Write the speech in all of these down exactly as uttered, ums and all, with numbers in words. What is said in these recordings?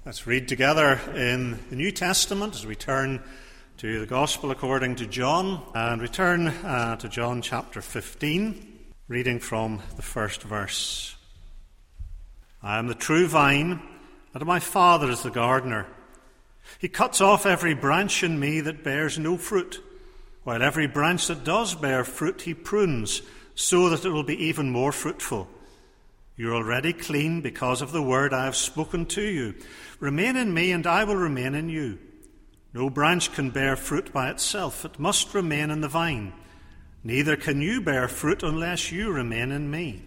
Let's read together in the New Testament as we turn to the Gospel according to John, and we turn uh, to John chapter fifteen, reading from the first verse. I am the true vine, and my Father is the gardener. He cuts off every branch in me that bears no fruit, while every branch that does bear fruit he prunes, so that it will be even more fruitful. You are already clean because of the word I have spoken to you. Remain in me, and I will remain in you. No branch can bear fruit by itself. It must remain in the vine. Neither can you bear fruit unless you remain in me.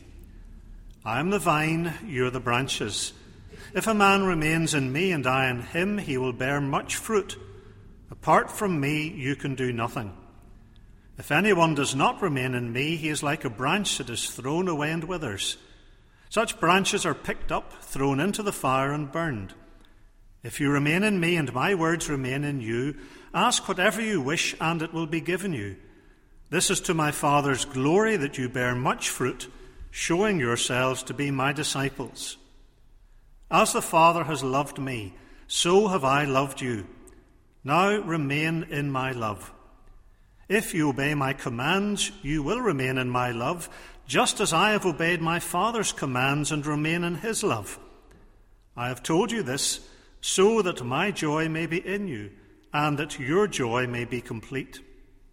I am the vine, you are the branches. If a man remains in me and I in him, he will bear much fruit. Apart from me, you can do nothing. If anyone does not remain in me, he is like a branch that is thrown away and withers. Such branches are picked up, thrown into the fire, and burned. If you remain in me and my words remain in you, ask whatever you wish, and it will be given you. This is to my Father's glory that you bear much fruit, showing yourselves to be my disciples. As the Father has loved me, so have I loved you. Now remain in my love. If you obey my commands, you will remain in my love, just as I have obeyed my Father's commands and remain in his love. I have told you this so that my joy may be in you and that your joy may be complete.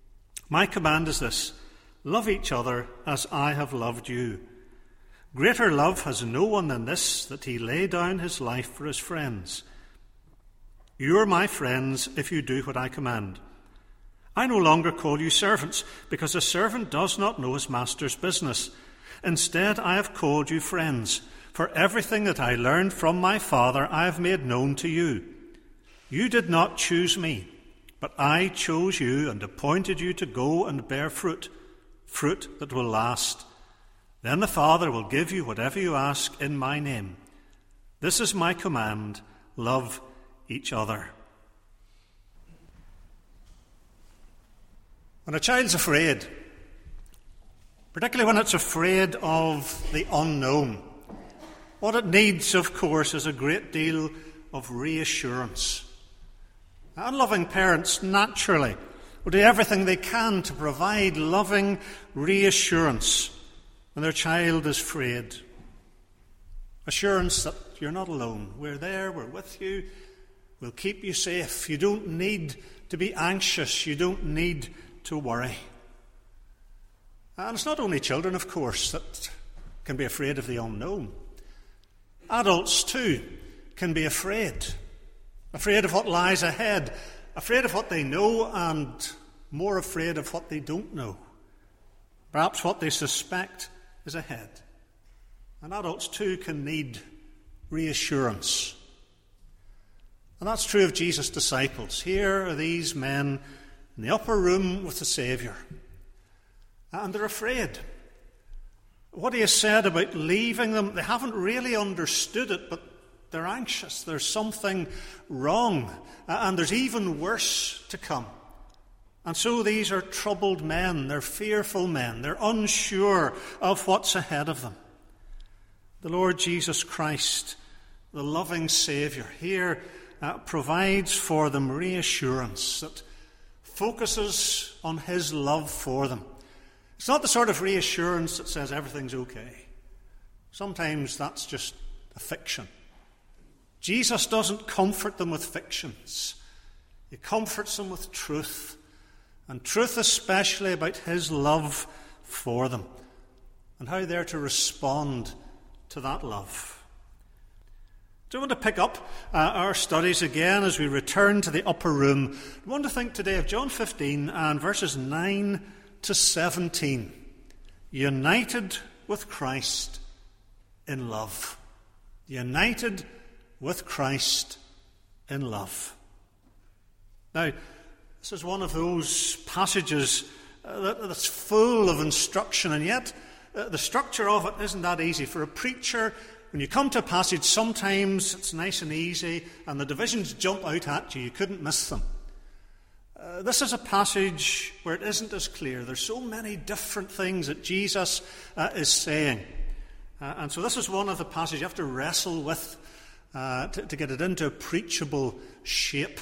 My command is this: love each other as I have loved you. Greater love has no one than this, that he lay down his life for his friends. You are my friends if you do what I command. I no longer call you servants, because a servant does not know his master's business. Instead, I have called you friends, for everything that I learned from my Father I have made known to you. You did not choose me, but I chose you and appointed you to go and bear fruit, fruit that will last. Then the Father will give you whatever you ask in my name. This is my command: love each other. When a child's afraid, particularly when it's afraid of the unknown, what it needs, of course, is a great deal of reassurance. And loving parents, naturally, will do everything they can to provide loving reassurance when their child is afraid. Assurance that you're not alone. We're there, we're with you, we'll keep you safe. You don't need to be anxious, you don't need to worry. And it's not only children, of course, that can be afraid of the unknown. Adults, too, can be afraid. Afraid of what lies ahead. Afraid of what they know, and more afraid of what they don't know. Perhaps what they suspect is ahead. And adults, too, can need reassurance. And that's true of Jesus' disciples. Here are these men in the upper room with the Saviour. And they're afraid. What he has said about leaving them, they haven't really understood it, but they're anxious. There's something wrong. And there's even worse to come. And so these are troubled men. They're fearful men. They're unsure of what's ahead of them. The Lord Jesus Christ, the loving Saviour, here uh, provides for them reassurance that focuses on his love for them. It's not the sort of reassurance that says everything's okay. Sometimes that's just a fiction. Jesus doesn't comfort them with fictions. He comforts them with truth, and truth especially about his love for them and how they're to respond to that love. Do you want to pick up uh, our studies again as we return to the upper room? I want to think today of John fifteen and verses nine to seventeen. United with Christ in love. United with Christ in love. Now, this is one of those passages uh, that, that's full of instruction, and yet uh, the structure of it isn't that easy. For a preacher, when you come to a passage, sometimes it's nice and easy, and the divisions jump out at you. You couldn't miss them. Uh, this is a passage where it isn't as clear. There's so many different things that Jesus uh, is saying. Uh, and so this is one of the passages you have to wrestle with uh, to, to get it into a preachable shape.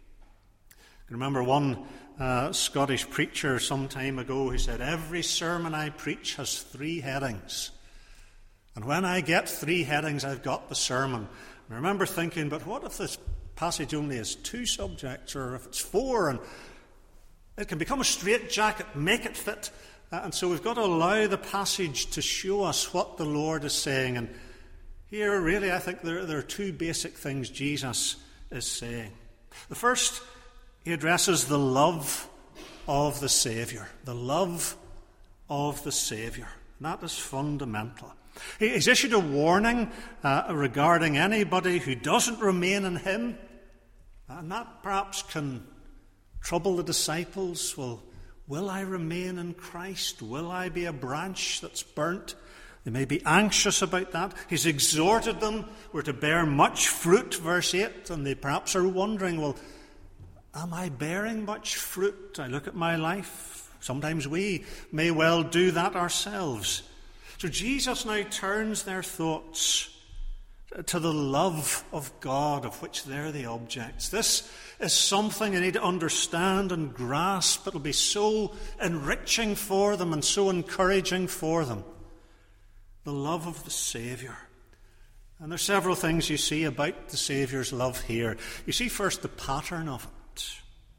I remember one uh, Scottish preacher some time ago who said, "Every sermon I preach has three headings. And when I get three headings, I've got the sermon." And I remember thinking, but what if this passage only has two subjects, or if it's four, and it can become a straitjacket, make it fit. Uh, and so we've got to allow the passage to show us what the Lord is saying. And here, really, I think there, there are two basic things Jesus is saying. The first, he addresses the love of the Saviour. The love of the Saviour. And that is fundamental. He's issued a warning uh, regarding anybody who doesn't remain in him. And that perhaps can trouble the disciples. Well, will I remain in Christ? Will I be a branch that's burnt? They may be anxious about that. He's exhorted them. We're to bear much fruit, verse eight. And they perhaps are wondering, well, am I bearing much fruit? I look at my life. Sometimes we may well do that ourselves. So Jesus now turns their thoughts to the love of God, of which they're the objects. This is something they need to understand and grasp. It'll be so enriching for them and so encouraging for them. The love of the Saviour. And there's several things you see about the Saviour's love here. You see first the pattern of it.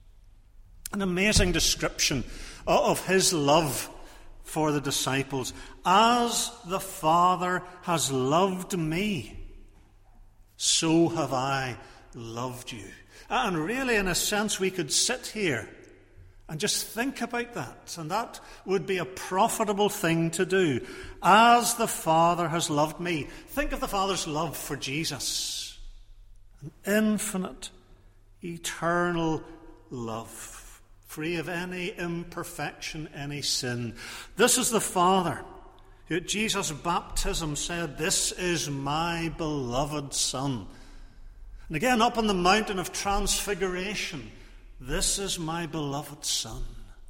An amazing description of his love for the disciples. As the Father has loved me, so have I loved you. And really, in a sense, we could sit here and just think about that. And that would be a profitable thing to do. As the Father has loved me. Think of the Father's love for Jesus. An infinite, eternal love. Free of any imperfection, any sin. This is the Father who at Jesus' baptism said, "This is my beloved Son." And again, up on the mountain of transfiguration, "This is my beloved Son."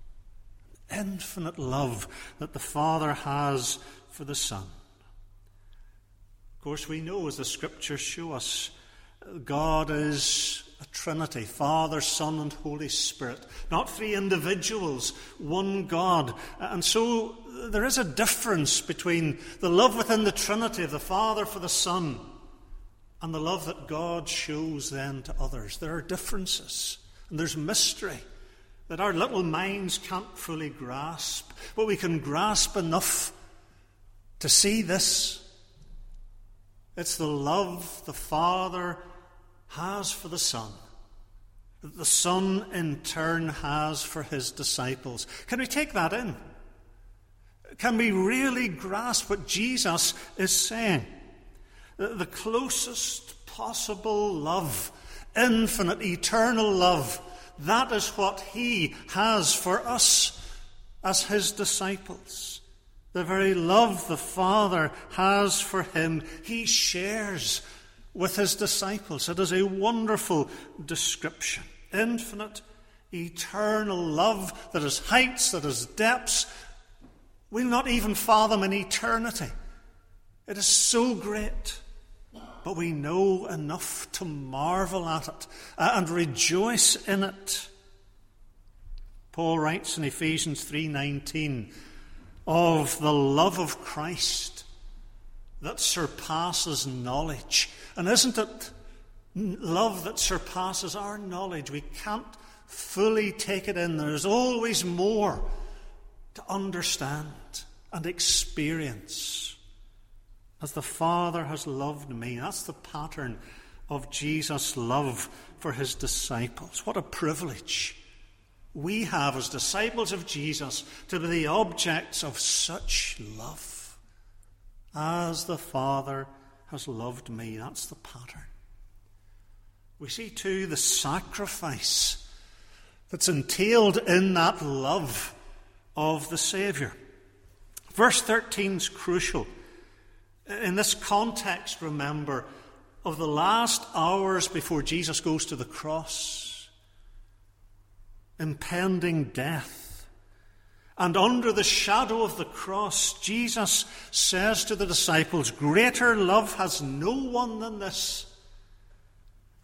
Infinite love that the Father has for the Son. Of course, we know, as the Scriptures show us, God is a Trinity, Father, Son, and Holy Spirit. Not three individuals, one God. And so there is a difference between the love within the Trinity of the Father for the Son and the love that God shows then to others. There are differences, and there's mystery that our little minds can't fully grasp. But we can grasp enough to see this. It's the love the Father has for the Son, that the Son in turn has for his disciples. Can we take that in? Can we really grasp what Jesus is saying? The closest possible love, infinite, eternal love, that is what he has for us as his disciples. The very love the Father has for him, he shares with his disciples. It is a wonderful description. Infinite, eternal love that has heights, that has depths, we'll not even fathom in eternity. It is so great. But we know enough to marvel at it and rejoice in it. Paul writes in Ephesians three nineteen of the love of Christ that surpasses knowledge. And isn't it love that surpasses our knowledge? We can't fully take it in. There's always more to understand and experience. As the Father has loved me. That's the pattern of Jesus' love for his disciples. What a privilege we have as disciples of Jesus to be the objects of such love. As the Father has loved me. That's the pattern. We see too the sacrifice that's entailed in that love of the Saviour. Verse thirteen is crucial. In this context, remember, of the last hours before Jesus goes to the cross, impending death, and under the shadow of the cross, Jesus says to the disciples, "Greater love has no one than this,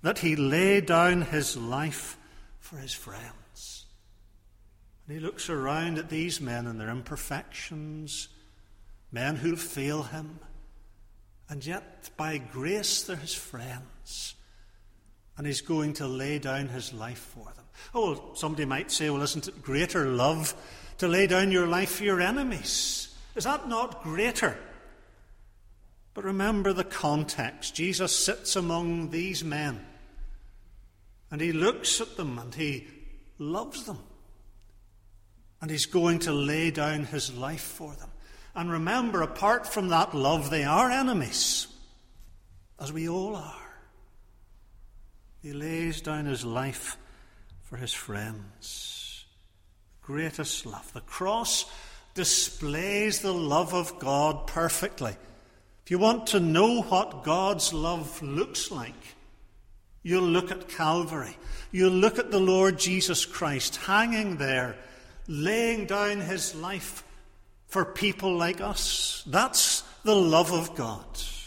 that he lay down his life for his friends. And he looks around at these men and their imperfections, men who'll fail him, and yet by grace they're his friends. And he's going to lay down his life for them. Oh, well, somebody might say, well, isn't it greater love to lay down your life for your enemies? Is that not greater? But remember the context. Jesus sits among these men, and he looks at them, and he loves them. And he's going to lay down his life for them. And remember, apart from that love, they are enemies, as we all are. He lays down his life for his friends. Greatest love. The cross displays the love of God perfectly. If you want to know what God's love looks like, you'll look at Calvary. You'll look at the Lord Jesus Christ hanging there, laying down his life for people like us. That's the love of God.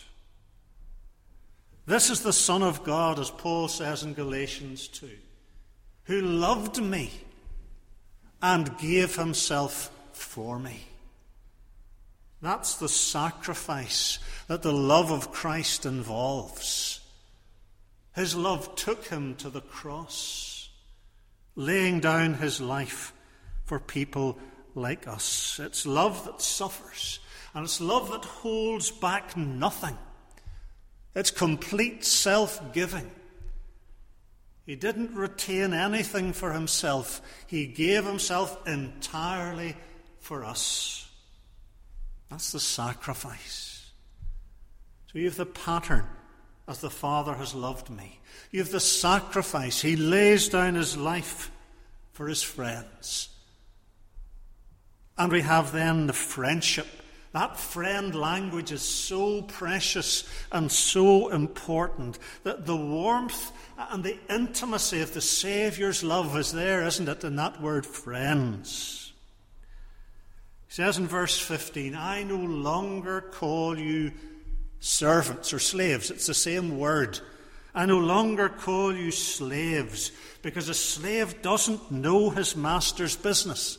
This is the Son of God, as Paul says in Galatians two, who loved me and gave himself for me. That's the sacrifice that the love of Christ involves. His love took him to the cross, laying down his life for people like us. It's love that suffers, and it's love that holds back nothing. It's complete self-giving. He didn't retain anything for himself. He gave himself entirely for us. That's the sacrifice. So you have the pattern, as the Father has loved me. You have the sacrifice. He lays down his life for his friends. And we have then the friendship. That friend language is so precious and so important, that the warmth and the intimacy of the Saviour's love is there, isn't it, in that word friends. He says in verse fifteen, I no longer call you servants or slaves. It's the same word. I no longer call you slaves, because a slave doesn't know his master's business.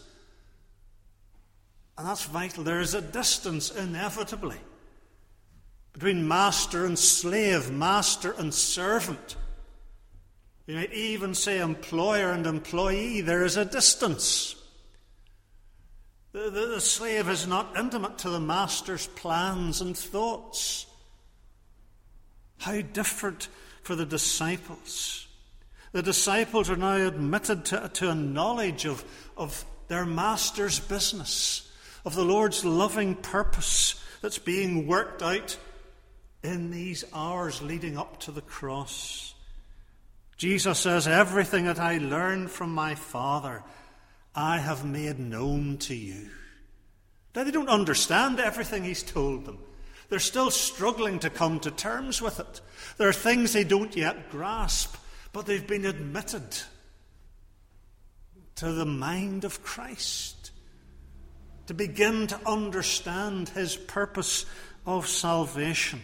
And that's vital. There is a distance, inevitably, between master and slave, master and servant. You might even say employer and employee. There is a distance. The, the, the slave is not intimate to the master's plans and thoughts. How different for the disciples. The disciples are now admitted to, to a knowledge of, of their master's business, of the Lord's loving purpose that's being worked out in these hours leading up to the cross. Jesus says, everything that I learned from my Father, I have made known to you. Now, they don't understand everything he's told them. They're still struggling to come to terms with it. There are things they don't yet grasp, but they've been admitted to the mind of Christ, to begin to understand his purpose of salvation.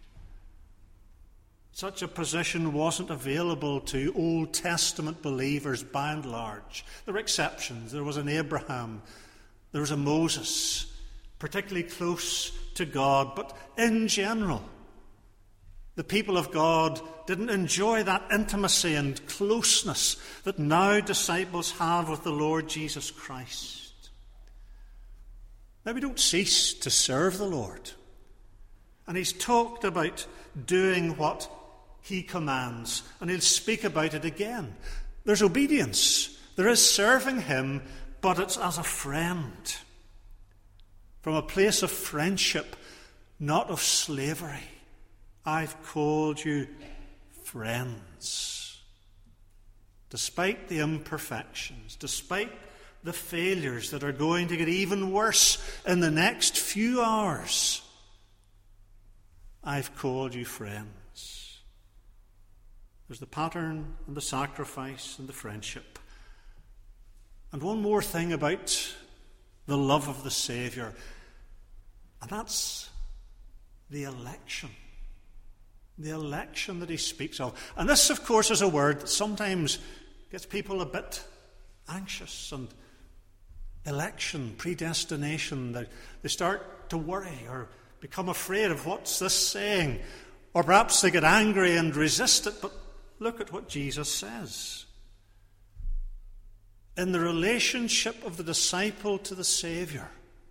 Such a position wasn't available to Old Testament believers by and large. There were exceptions. There was an Abraham. There was a Moses, particularly close to God. But in general, the people of God didn't enjoy that intimacy and closeness that now disciples have with the Lord Jesus Christ. Now, we don't cease to serve the Lord. And he's talked about doing what he commands, and he'll speak about it again. There's obedience. There is serving him, but it's as a friend. From a place of friendship, not of slavery. I've called you friends. Despite the imperfections, despite the failures that are going to get even worse in the next few hours, I've called you friends. There's the pattern and the sacrifice and the friendship. And one more thing about the love of the Saviour, and that's the election. The election that he speaks of. And this, of course, is a word that sometimes gets people a bit anxious. And election, predestination, they, they start to worry or become afraid of what's this saying. Or perhaps they get angry and resist it. But look at what Jesus says. In the relationship of the disciple to the Saviour,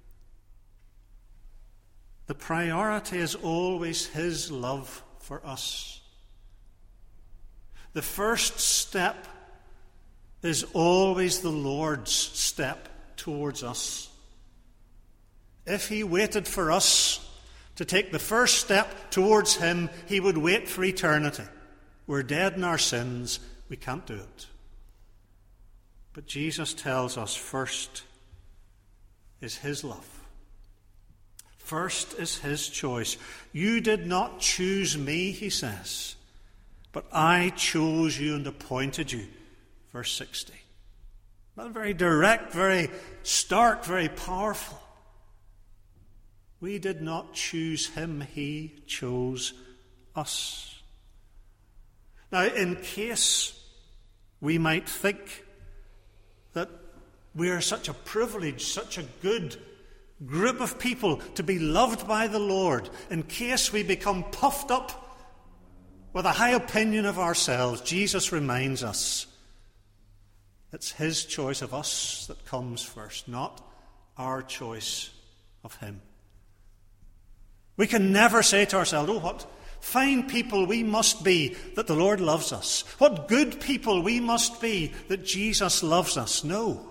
the priority is always his love for us. The first step is always the Lord's step towards us. If he waited for us to take the first step towards him, he would wait for eternity. We're dead in our sins. We can't do it. But Jesus tells us first is his love. First is his choice. You did not choose me, he says, but I chose you and appointed you. Verse sixty. Not very direct, very stark, very powerful. We did not choose him, he chose us. Now, in case we might think that we are such a privilege, such a good group of people to be loved by the Lord, in case we become puffed up with a high opinion of ourselves, Jesus reminds us it's his choice of us that comes first, not our choice of him. We can never say to ourselves, oh, what fine people we must be that the Lord loves us. What good people we must be that Jesus loves us. No.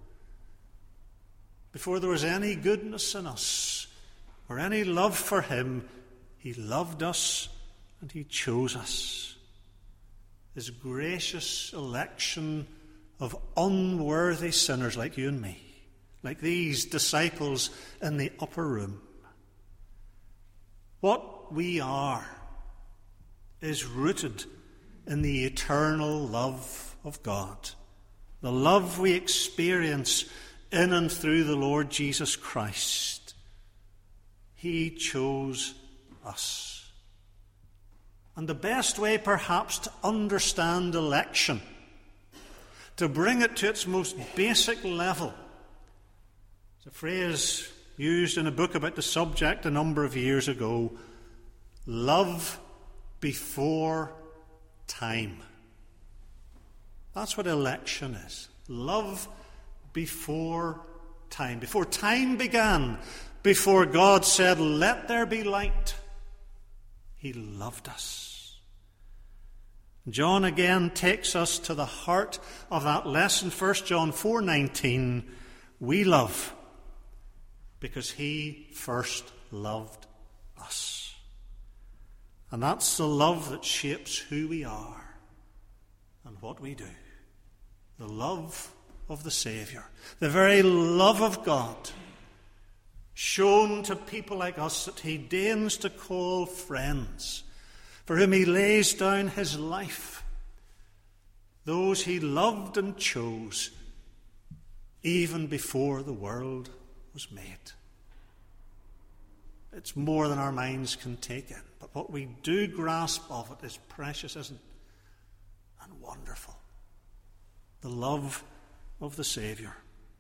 Before there was any goodness in us or any love for him, he loved us and he chose us. His gracious election of unworthy sinners like you and me, like these disciples in the upper room. What we are is rooted in the eternal love of God, the love we experience in and through the Lord Jesus Christ. He chose us. And the best way perhaps to understand election, to bring it to its most basic level, is a phrase used in a book about the subject a number of years ago: love before time. That's what election is. Love before time. Before time began, before God said, let there be light, he loved us. John again takes us to the heart of that lesson. First John four nineteen, we love because he first loved us. And that's the love that shapes who we are and what we do. The love of the Saviour, the very love of God, shown to people like us that he deigns to call friends, for whom he lays down his life, those he loved and chose even before the world was made. It's more than our minds can take in, but what we do grasp of it is precious, isn't it? And wonderful. The love of the Saviour.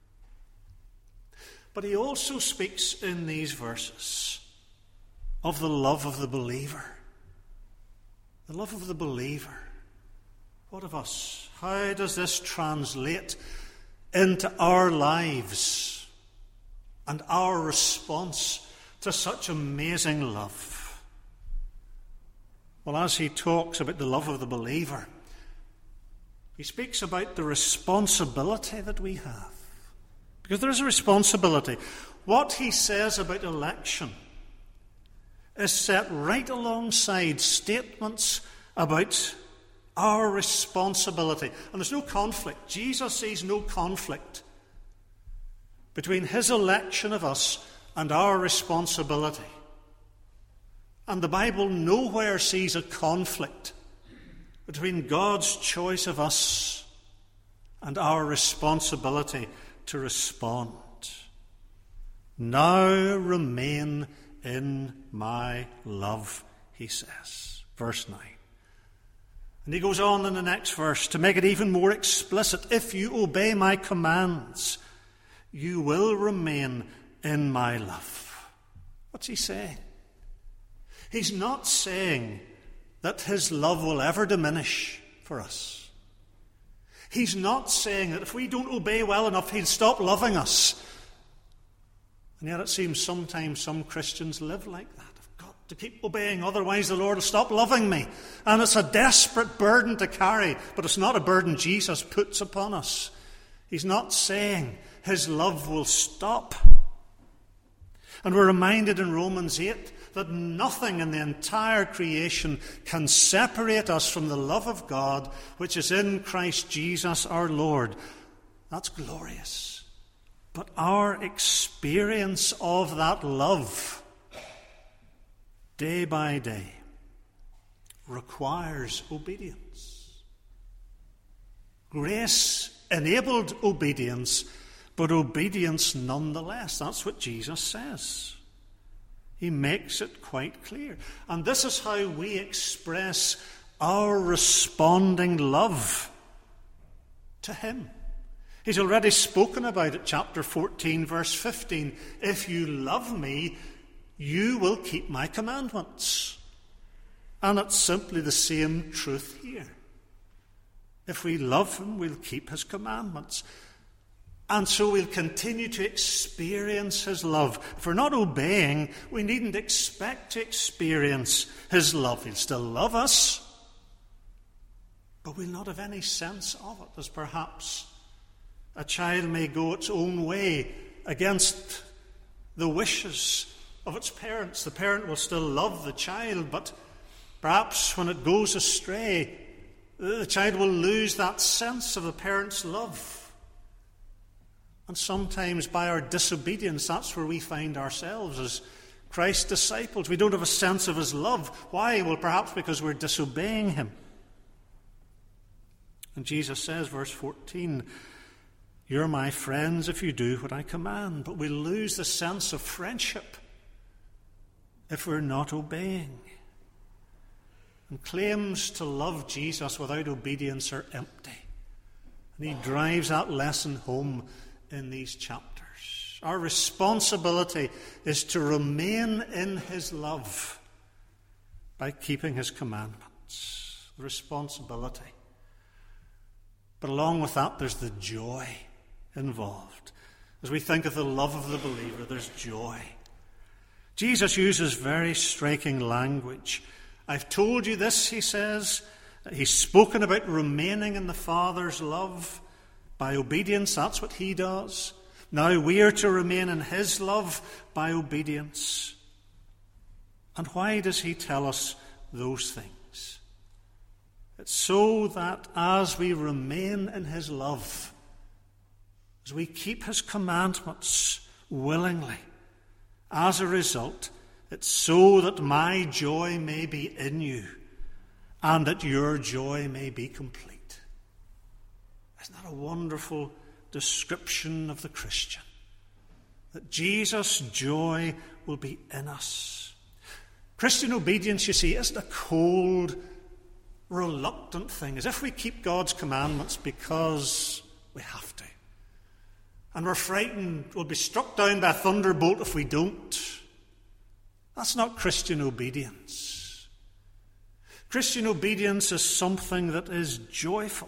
But he also speaks in these verses of the love of the believer. The love of the believer. What of us? How does this translate into our lives and our response to such amazing love? Well, as he talks about the love of the believer, he speaks about the responsibility that we have. Because there is a responsibility. What he says about election is set right alongside statements about our responsibility. And there's no conflict. Jesus sees no conflict between his election of us and our responsibility. And the Bible nowhere sees a conflict between God's choice of us and our responsibility to respond. Now remain in my love, he says. verse nine. And he goes on in the next verse to make it even more explicit. If you obey my commands, you will remain in my love. What's he saying? He's not saying that his love will ever diminish for us. He's not saying that if we don't obey well enough, he'll stop loving us. And yet it seems sometimes some Christians live like that. To keep obeying, otherwise the Lord will stop loving me. And it's a desperate burden to carry, but it's not a burden Jesus puts upon us. He's not saying his love will stop. And we're reminded in Romans eight that nothing in the entire creation can separate us from the love of God, which is in Christ Jesus our Lord. That's glorious. But our experience of that love, day by day, requires obedience. Grace-enabled obedience, but obedience nonetheless. That's what Jesus says. He makes it quite clear. And this is how we express our responding love to him. He's already spoken about it, chapter fourteen, verse fifteen. If you love me, you will keep my commandments. And it's simply the same truth here. If we love him, we'll keep his commandments. And so we'll continue to experience his love. If we're not obeying, we needn't expect to experience his love. He'll still love us, but we'll not have any sense of it, as perhaps a child may go its own way against the wishes of its parents. The parent will still love the child, but perhaps when it goes astray, the child will lose that sense of the parent's love. And sometimes by our disobedience, that's where we find ourselves as Christ's disciples. We don't have a sense of his love. Why? Well, perhaps because we're disobeying him. And Jesus says, verse fourteen, you're my friends if you do what I command. But we lose the sense of friendship if we're not obeying. And claims to love Jesus without obedience are empty. And he drives that lesson home in these chapters. Our responsibility is to remain in his love by keeping his commandments. The responsibility. But along with that, there's the joy involved. As we think of the love of the believer, there's joy. Jesus uses very striking language. I've told you this, he says. He's spoken about remaining in the Father's love by obedience. That's what he does. Now we are to remain in his love by obedience. And why does he tell us those things? It's so that as we remain in his love, as we keep his commandments willingly, as a result, it's so that my joy may be in you and that your joy may be complete. Isn't that a wonderful description of the Christian? That Jesus' joy will be in us. Christian obedience, you see, isn't a cold, reluctant thing, as if we keep God's commandments because we have to. And we're frightened we'll be struck down by a thunderbolt if we don't. That's not Christian obedience. Christian obedience is something that is joyful.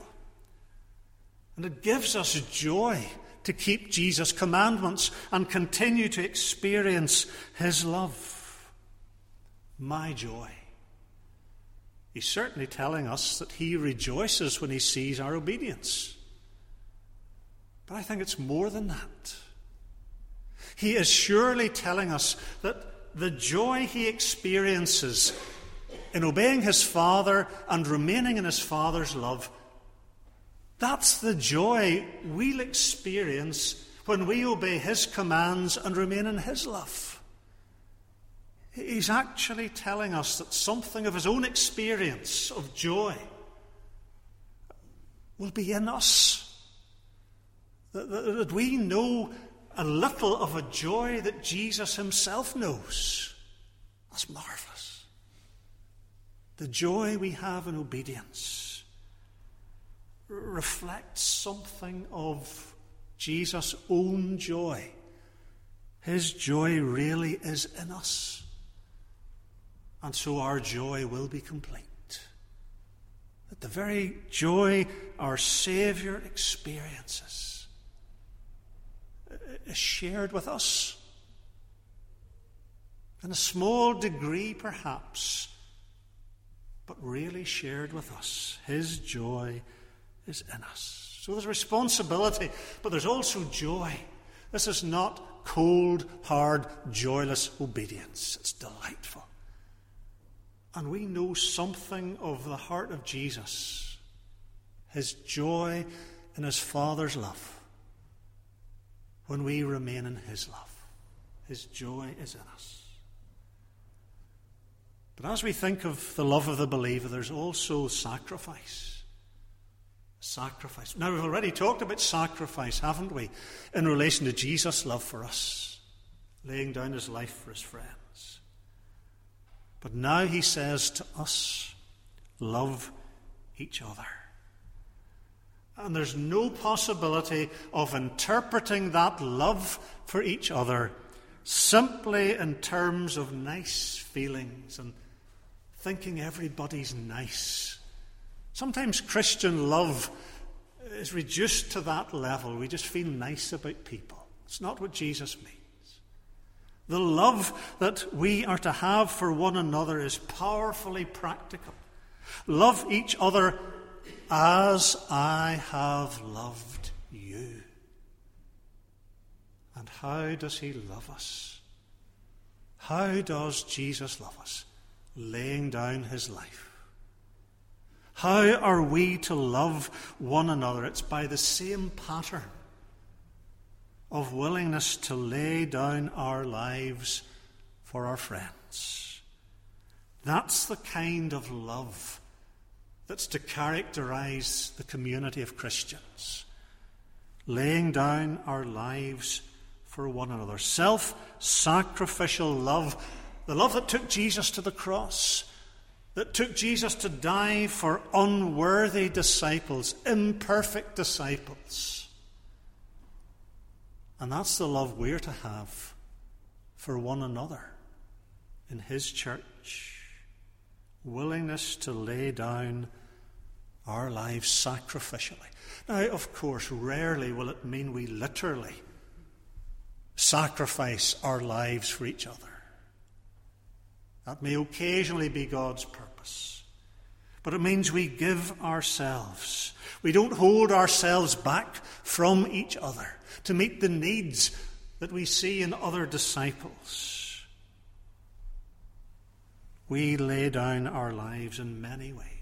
And it gives us joy to keep Jesus' commandments and continue to experience his love. My joy. He's certainly telling us that he rejoices when he sees our obedience. But I think it's more than that. He is surely telling us that the joy he experiences in obeying his Father and remaining in his Father's love, that's the joy we'll experience when we obey his commands and remain in his love. He's actually telling us that something of his own experience of joy will be in us. That, that, that we know a little of a joy that Jesus himself knows. That's marvelous. The joy we have in obedience reflects something of Jesus' own joy. His joy really is in us. And so our joy will be complete. That the very joy our Saviour experiences is shared with us. In a small degree, perhaps, but really shared with us. His joy is in us. So there's responsibility, but there's also joy. This is not cold, hard, joyless obedience. It's delightful. And we know something of the heart of Jesus, his joy in his Father's love, when we remain in his love. His joy is in us. But as we think of the love of the believer, there's also sacrifice. Sacrifice. Now, we've already talked about sacrifice, haven't we, in relation to Jesus' love for us, laying down his life for his friends. But now he says to us, love each other. And there's no possibility of interpreting that love for each other simply in terms of nice feelings and thinking everybody's nice. Sometimes Christian love is reduced to that level. We just feel nice about people. It's not what Jesus means. The love that we are to have for one another is powerfully practical. Love each other as I have loved you. And how does he love us? How does Jesus love us? Laying down his life. How are we to love one another? It's by the same pattern of willingness to lay down our lives for our friends. That's the kind of love that's to characterize the community of Christians. Laying down our lives for one another. Self-sacrificial love. The love that took Jesus to the cross. That took Jesus to die for unworthy disciples, imperfect disciples. And that's the love we're to have for one another in his church. Willingness to lay down our lives sacrificially. Now, of course, rarely will it mean we literally sacrifice our lives for each other. That may occasionally be God's purpose. But it means we give ourselves. We don't hold ourselves back from each other to meet the needs that we see in other disciples. We lay down our lives in many ways.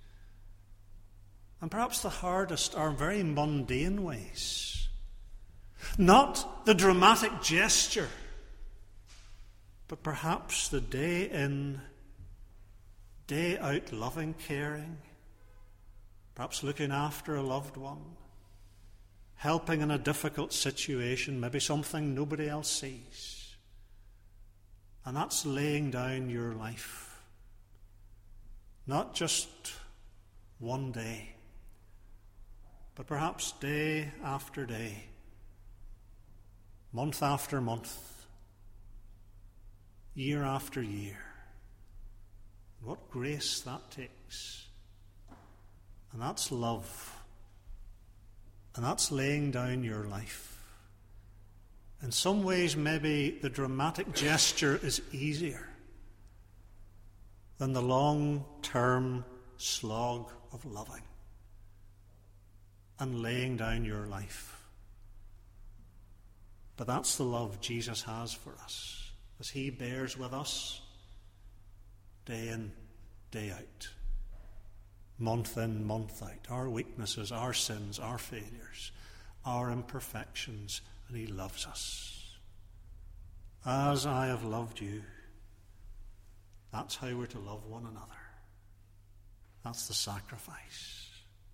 And perhaps the hardest are very mundane ways. Not the dramatic gesture, but perhaps the day in, day out loving, caring, perhaps looking after a loved one, helping in a difficult situation, maybe something nobody else sees. And that's laying down your life. Not just one day, but perhaps day after day, month after month, year after year. What grace that takes. And that's love. And that's laying down your life. In some ways, maybe the dramatic gesture is easier than the long-term slog of loving and laying down your life. But that's the love Jesus has for us, as he bears with us day in, day out, month in, month out, our weaknesses, our sins, our failures, our imperfections, and he loves us. As I have loved you, that's how we're to love one another. That's the sacrifice.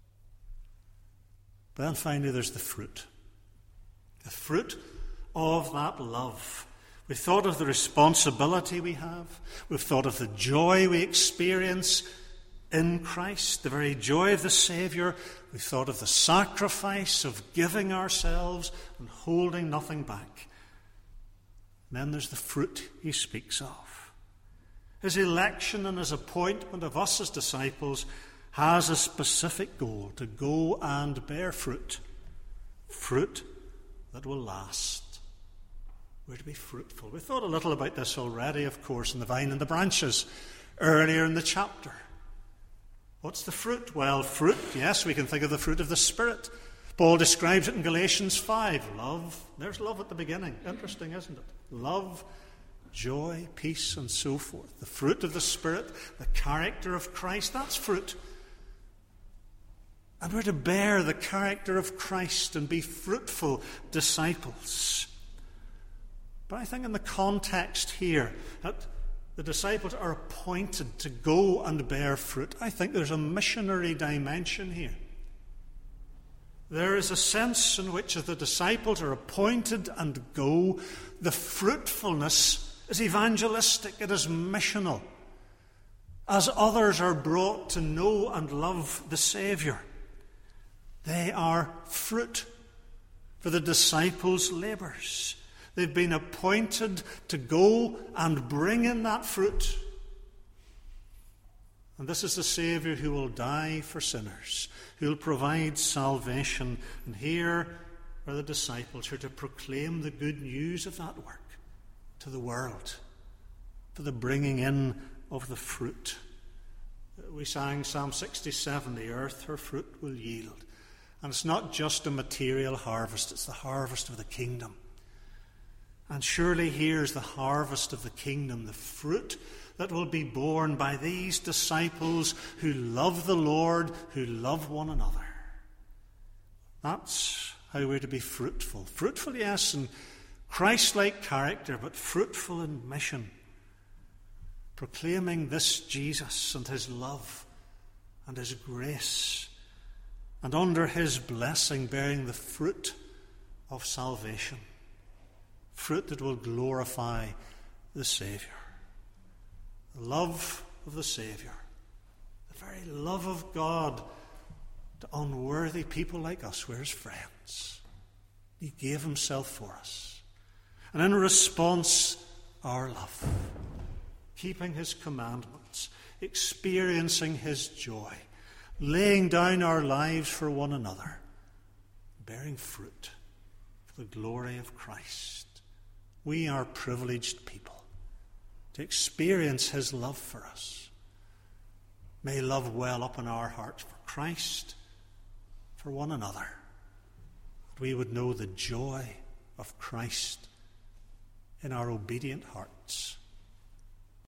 But then finally there's the fruit. The fruit of that love, We've thought of the responsibility we have. We've thought of the joy we experience in Christ, the very joy of the Saviour. We've thought of the sacrifice of giving ourselves and holding nothing back. And then there's the fruit he speaks of. His election and his appointment of us as disciples has a specific goal: to go and bear fruit. Fruit that will last. We're to be fruitful. We thought a little about this already, of course, in the vine and the branches earlier in the chapter. What's the fruit? Well, fruit, yes, we can think of the fruit of the Spirit. Paul describes it in Galatians five. Love. There's love at the beginning. Interesting, isn't it? Love, joy, peace, and so forth. The fruit of the Spirit, the character of Christ, that's fruit. And we're to bear the character of Christ and be fruitful disciples. But I think in the context here, that the disciples are appointed to go and bear fruit, I think there's a missionary dimension here. There is a sense in which, as the disciples are appointed and go, the fruitfulness is evangelistic, it is missional. As others are brought to know and love the Saviour, they are fruit for the disciples' labours. They've been appointed to go and bring in that fruit. And this is the Saviour who will die for sinners, who will provide salvation. And here are the disciples who are to proclaim the good news of that work to the world, for the bringing in of the fruit. We sang Psalm sixty-seven, the earth her fruit will yield. And it's not just a material harvest, it's the harvest of the kingdom. And surely here's the harvest of the kingdom, the fruit that will be borne by these disciples who love the Lord, who love one another. That's how we're to be fruitful. Fruitful, yes, in Christ-like character, but fruitful in mission. Proclaiming this Jesus and his love and his grace, and under his blessing bearing the fruit of salvation. Fruit that will glorify the Saviour. The love of the Saviour. The very love of God to unworthy people like us. We're his friends. He gave himself for us. And in response, our love. Keeping his commandments. Experiencing his joy. Laying down our lives for one another. Bearing fruit for the glory of Christ. We are privileged people to experience his love for us. May love well up in our hearts for Christ, for one another. That we would know the joy of Christ in our obedient hearts.